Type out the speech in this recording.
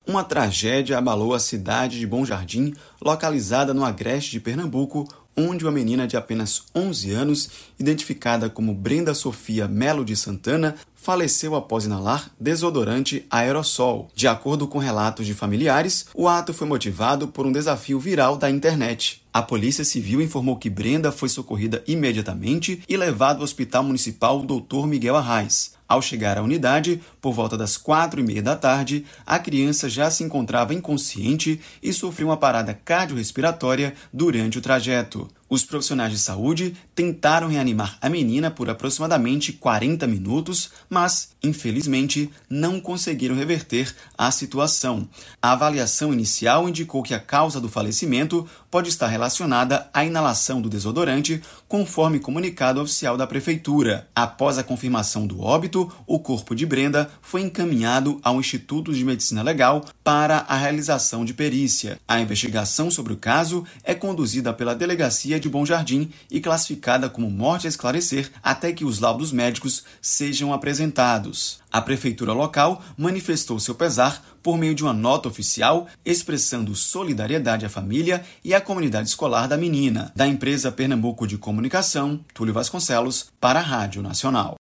Uma tragédia abalou a cidade de Bom Jardim, localizada no agreste de Pernambuco, onde uma menina de apenas 11 anos, identificada como Brenda Sofia Melo de Santana, faleceu após inalar desodorante aerossol. De acordo com relatos de familiares, o ato foi motivado por um desafio viral da internet. A Polícia Civil informou que Brenda foi socorrida imediatamente e levada ao Hospital Municipal Dr. Miguel Arraes. Ao chegar à unidade, por volta das 4h30 da tarde, a criança já se encontrava inconsciente e sofreu uma parada cardiorrespiratória durante o trajeto. Os profissionais de saúde tentaram reanimar a menina por aproximadamente 40 minutos, mas, infelizmente, não conseguiram reverter a situação. A avaliação inicial indicou que a causa do falecimento pode estar relacionada à inalação do desodorante, conforme comunicado oficial da Prefeitura. Após a confirmação do óbito, o corpo de Brenda foi encaminhado ao Instituto de Medicina Legal para a realização de perícia. A investigação sobre o caso é conduzida pela Delegacia de Bom Jardim e classificada como morte a esclarecer até que os laudos médicos sejam apresentados. A prefeitura local manifestou seu pesar por meio de uma nota oficial expressando solidariedade à família e à comunidade escolar da menina. Da empresa Pernambuco de Comunicação, Túlio Vasconcelos, para a Rádio Nacional.